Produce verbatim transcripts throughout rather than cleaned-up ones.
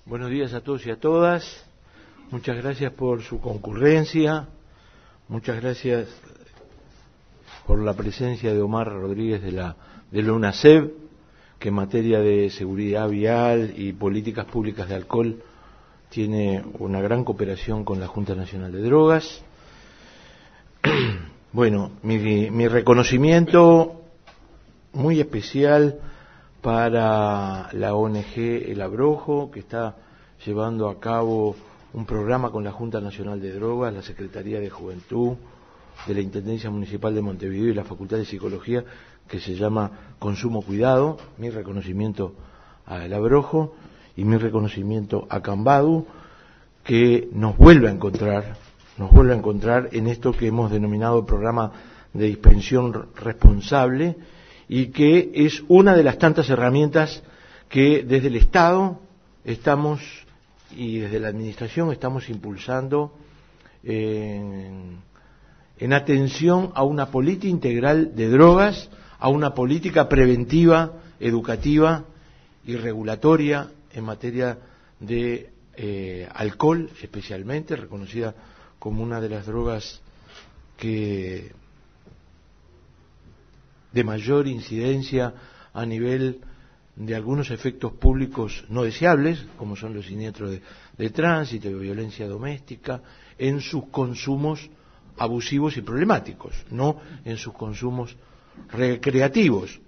Buenos días a todos y a todas. Muchas gracias por su concurrencia. Muchas gracias por la presencia de Omar Rodríguez de la de la UNACEB, que en materia de seguridad vial y políticas públicas de alcohol tiene una gran cooperación con la Junta Nacional de Drogas. Bueno, mi, mi reconocimiento muy especial para la O N G El Abrojo, que está llevando a cabo un programa con la Junta Nacional de Drogas, la Secretaría de Juventud de la Intendencia Municipal de Montevideo y la Facultad de Psicología, que se llama Consumo Cuidado. Mi reconocimiento a El Abrojo y mi reconocimiento a Cambadu, que nos vuelve a encontrar, nos vuelve a encontrar en esto que hemos denominado programa de dispensión responsable, y que es una de las tantas herramientas que desde el Estado estamos y desde la Administración estamos impulsando en, en atención a una política integral de drogas, a una política preventiva, educativa y regulatoria en materia de eh, alcohol, especialmente, reconocida como una de las drogas que de mayor incidencia a nivel de algunos efectos públicos no deseables, como son los siniestros de, de tránsito, de violencia doméstica, en sus consumos abusivos y problemáticos, no en sus consumos recreativos.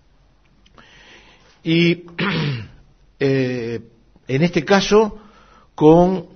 Y eh, en este caso, con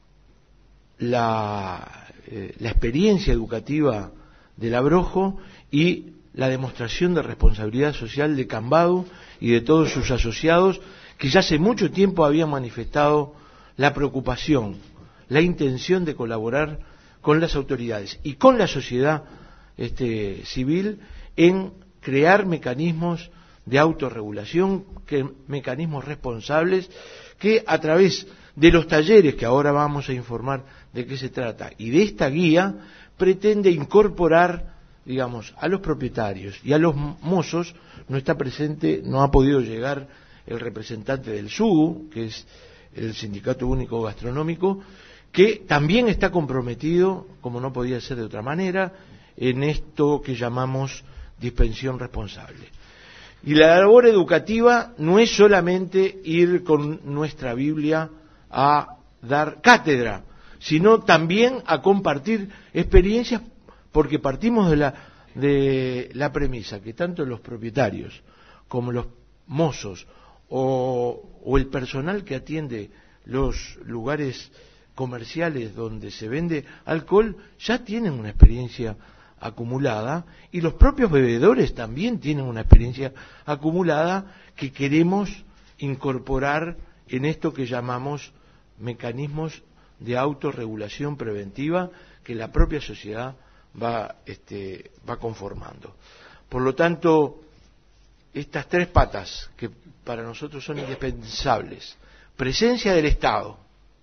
la, eh, la experiencia educativa del Abrojo y la demostración de responsabilidad social de Cambadu y de todos sus asociados, que ya hace mucho tiempo habían manifestado la preocupación, la intención de colaborar con las autoridades y con la sociedad este, civil en crear mecanismos de autorregulación, que, mecanismos responsables, que a través de los talleres, que ahora vamos a informar de qué se trata, y de esta guía, pretende incorporar, digamos, a los propietarios y a los mozos. No está presente, no ha podido llegar el representante del S U G, que es el Sindicato Único Gastronómico, que también está comprometido, como no podía ser de otra manera, en esto que llamamos dispensión responsable. Y la labor educativa no es solamente ir con nuestra Biblia a dar cátedra, sino también a compartir experiencias, porque partimos de la, de la premisa que tanto los propietarios como los mozos o, o el personal que atiende los lugares comerciales donde se vende alcohol ya tienen una experiencia acumulada, y los propios bebedores también tienen una experiencia acumulada que queremos incorporar en esto que llamamos mecanismos de autorregulación preventiva que la propia sociedad va este va conformando. Por lo tanto, estas tres patas que para nosotros son indispensables: presencia del Estado,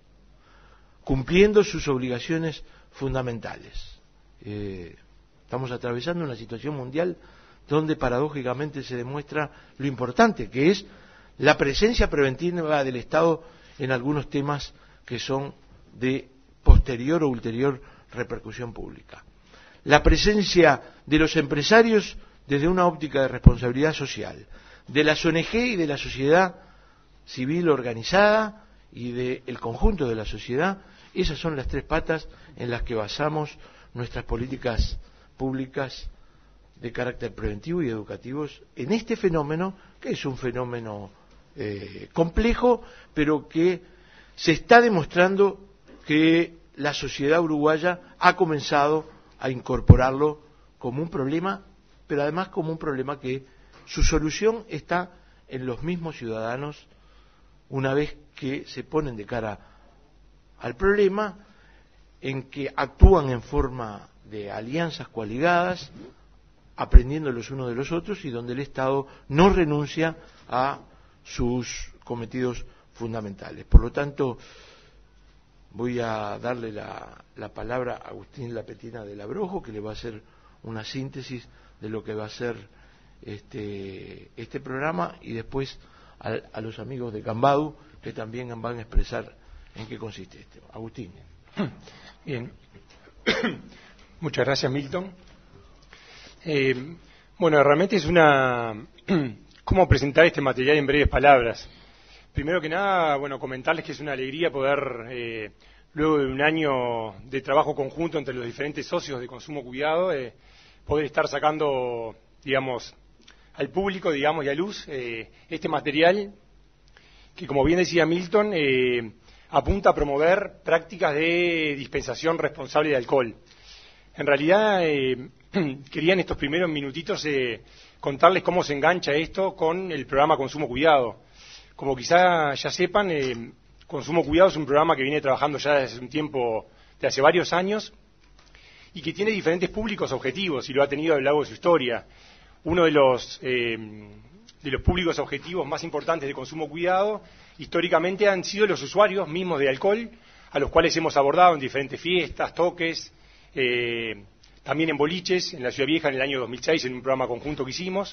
cumpliendo sus obligaciones fundamentales. Eh, estamos atravesando una situación mundial donde paradójicamente se demuestra lo importante que es la presencia preventiva del Estado en algunos temas que son de posterior o ulterior repercusión pública. La presencia de los empresarios desde una óptica de responsabilidad social, de las O N G y de la sociedad civil organizada y del conjunto de la sociedad. Esas son las tres patas en las que basamos nuestras políticas públicas de carácter preventivo y educativos en este fenómeno, que es un fenómeno eh, complejo, pero que se está demostrando que la sociedad uruguaya ha comenzado a incorporarlo como un problema, pero además como un problema que su solución está en los mismos ciudadanos una vez que se ponen de cara al problema, en que actúan en forma de alianzas coaligadas, aprendiendo los unos de los otros, y donde el Estado no renuncia a sus cometidos fundamentales. Por lo tanto, voy a darle la, la palabra a Agustín Lapetina del Abrojo, que le va a hacer una síntesis de lo que va a ser este, este programa, y después a, a los amigos de Cambadu, que también van a expresar en qué consiste esto. Agustín. Bien. Muchas gracias, Milton. Eh, bueno, realmente es una... ¿Cómo presentar este material en breves palabras? Primero que nada, bueno, comentarles que es una alegría poder, eh, luego de un año de trabajo conjunto entre los diferentes socios de Consumo Cuidado, eh, poder estar sacando, digamos, al público, digamos, y a luz eh, este material que, como bien decía Milton, eh, apunta a promover prácticas de dispensación responsable de alcohol. En realidad, eh, quería en estos primeros minutitos eh, contarles cómo se engancha esto con el programa Consumo Cuidado. Como quizá ya sepan, eh, Consumo Cuidado es un programa que viene trabajando ya desde un tiempo, de hace varios años, y que tiene diferentes públicos objetivos, y lo ha tenido a lo largo de su historia. Uno de los, eh, de los públicos objetivos más importantes de Consumo Cuidado, históricamente han sido los usuarios mismos de alcohol, a los cuales hemos abordado en diferentes fiestas, toques, eh, también en boliches, en la Ciudad Vieja en el año dos mil seis, en un programa conjunto que hicimos.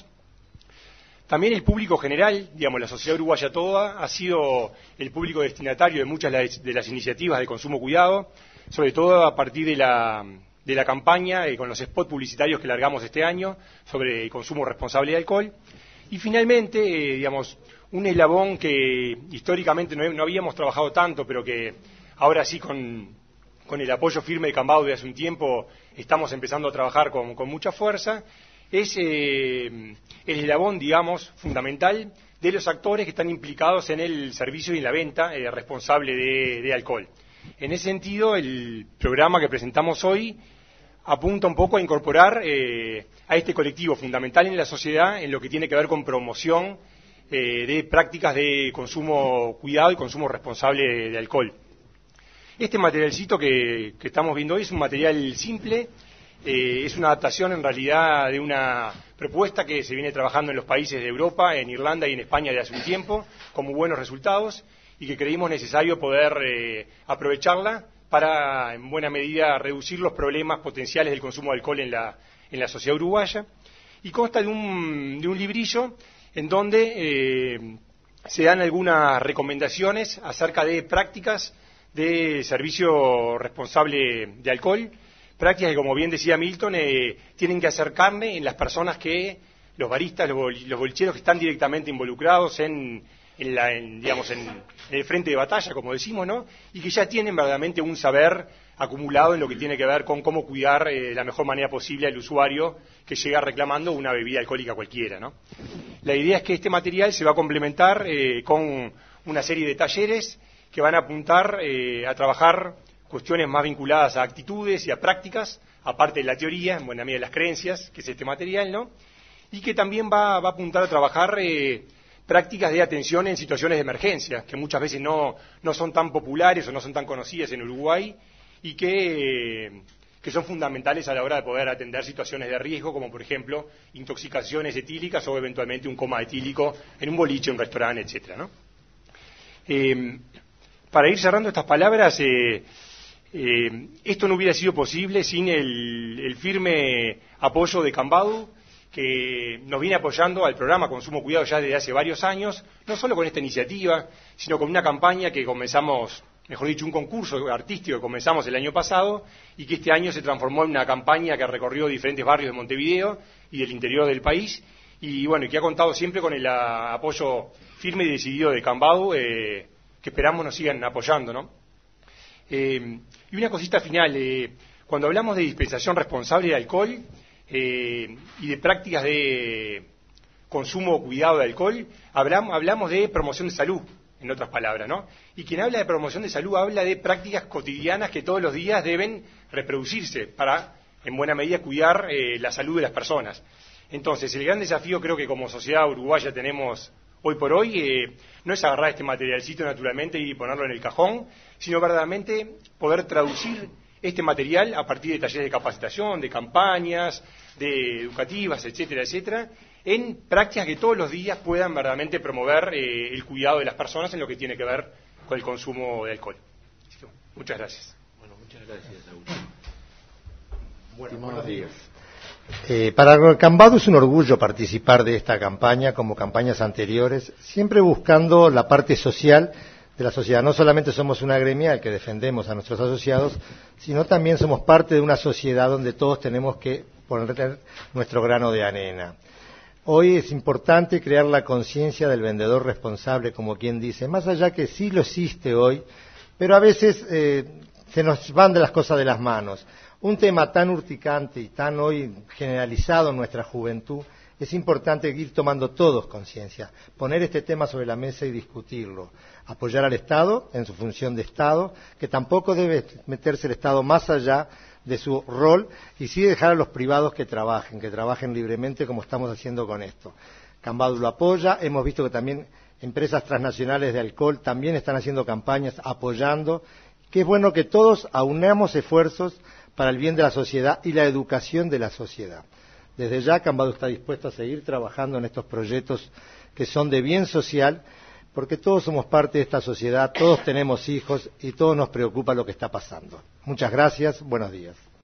También el público general, digamos, la sociedad uruguaya toda, ha sido el público destinatario de muchas de las iniciativas de Consumo Cuidado, sobre todo a partir de la, de la campaña eh, con los spots publicitarios que largamos este año sobre el consumo responsable de alcohol. Y finalmente, eh, digamos, un eslabón que históricamente no, no habíamos trabajado tanto, pero que ahora sí con, con el apoyo firme de Cambado de hace un tiempo estamos empezando a trabajar con, con mucha fuerza, es eh, el eslabón, digamos, fundamental de los actores que están implicados en el servicio y en la venta eh, responsable de, de alcohol. En ese sentido, el programa que presentamos hoy apunta un poco a incorporar eh, a este colectivo fundamental en la sociedad en lo que tiene que ver con promoción eh, de prácticas de consumo cuidado y consumo responsable de, de alcohol. Este materialcito que, que estamos viendo hoy es un material simple. Eh, es una adaptación en realidad de una propuesta que se viene trabajando en los países de Europa, en Irlanda y en España desde hace un tiempo, con muy buenos resultados, y que creímos necesario poder eh, aprovecharla para, en buena medida, reducir los problemas potenciales del consumo de alcohol en la, en la sociedad uruguaya. Y consta de un, de un librillo en donde eh, se dan algunas recomendaciones acerca de prácticas de servicio responsable de alcohol, prácticas que, como bien decía Milton, eh, tienen que hacer carne en las personas que, los baristas, los, bol, los bolicheros que están directamente involucrados en, en, la, en, digamos, en, en el frente de batalla, como decimos, ¿no? Y que ya tienen verdaderamente un saber acumulado en lo que tiene que ver con cómo cuidar eh, de la mejor manera posible al usuario que llega reclamando una bebida alcohólica cualquiera, ¿no? La idea es que este material se va a complementar eh, con una serie de talleres que van a apuntar eh, a trabajar cuestiones más vinculadas a actitudes y a prácticas, aparte de la teoría, en buena medida de las creencias, que es este material, ¿no? Y que también va, va a apuntar a trabajar eh, prácticas de atención en situaciones de emergencia, que muchas veces no, no son tan populares o no son tan conocidas en Uruguay, y que, eh, que son fundamentales a la hora de poder atender situaciones de riesgo, como por ejemplo intoxicaciones etílicas o eventualmente un coma etílico en un boliche, un restaurante, etcétera, ¿no? Eh, para ir cerrando estas palabras, eh, Eh, esto no hubiera sido posible sin el, el firme apoyo de Cambado, que nos viene apoyando al programa Consumo Cuidado ya desde hace varios años, no solo con esta iniciativa, sino con una campaña que comenzamos, mejor dicho, un concurso artístico que comenzamos el año pasado y que este año se transformó en una campaña que recorrió diferentes barrios de Montevideo y del interior del país, y bueno, y que ha contado siempre con el a, apoyo firme y decidido de Cambado, eh, que esperamos nos sigan apoyando, ¿no? Eh, y una cosita final, eh, cuando hablamos de dispensación responsable de alcohol eh, y de prácticas de consumo o cuidado de alcohol, hablamos, hablamos de promoción de salud, en otras palabras, ¿no? Y quien habla de promoción de salud habla de prácticas cotidianas que todos los días deben reproducirse para, en buena medida, cuidar eh, la salud de las personas. Entonces, el gran desafío creo que como sociedad uruguaya tenemos hoy por hoy eh, no es agarrar este materialcito naturalmente y ponerlo en el cajón, sino verdaderamente poder traducir este material a partir de talleres de capacitación, de campañas, de educativas, etcétera, etcétera, en prácticas que todos los días puedan verdaderamente promover eh, el cuidado de las personas en lo que tiene que ver con el consumo de alcohol. Así que, muchas gracias. Bueno, muchas gracias, Agustín. Bueno, buenos días. Eh, para Cambado es un orgullo participar de esta campaña, como campañas anteriores, siempre buscando la parte social de la sociedad. No solamente somos una gremial que defendemos a nuestros asociados, sino también somos parte de una sociedad donde todos tenemos que poner nuestro grano de arena. Hoy es importante crear la conciencia del vendedor responsable, como quien dice, más allá que sí lo existe hoy, pero a veces eh, se nos van de las cosas de las manos. Un tema tan urticante y tan hoy generalizado en nuestra juventud, es importante ir tomando todos conciencia, poner este tema sobre la mesa y discutirlo, apoyar al Estado en su función de Estado, que tampoco debe meterse el Estado más allá de su rol, y sí dejar a los privados que trabajen, que trabajen libremente como estamos haciendo con esto. Cambadu lo apoya, hemos visto que también empresas transnacionales de alcohol también están haciendo campañas apoyando, que es bueno que todos aunamos esfuerzos para el bien de la sociedad y la educación de la sociedad. Desde ya, Cambadu está dispuesto a seguir trabajando en estos proyectos que son de bien social, porque todos somos parte de esta sociedad, todos tenemos hijos y todos nos preocupa lo que está pasando. Muchas gracias, buenos días.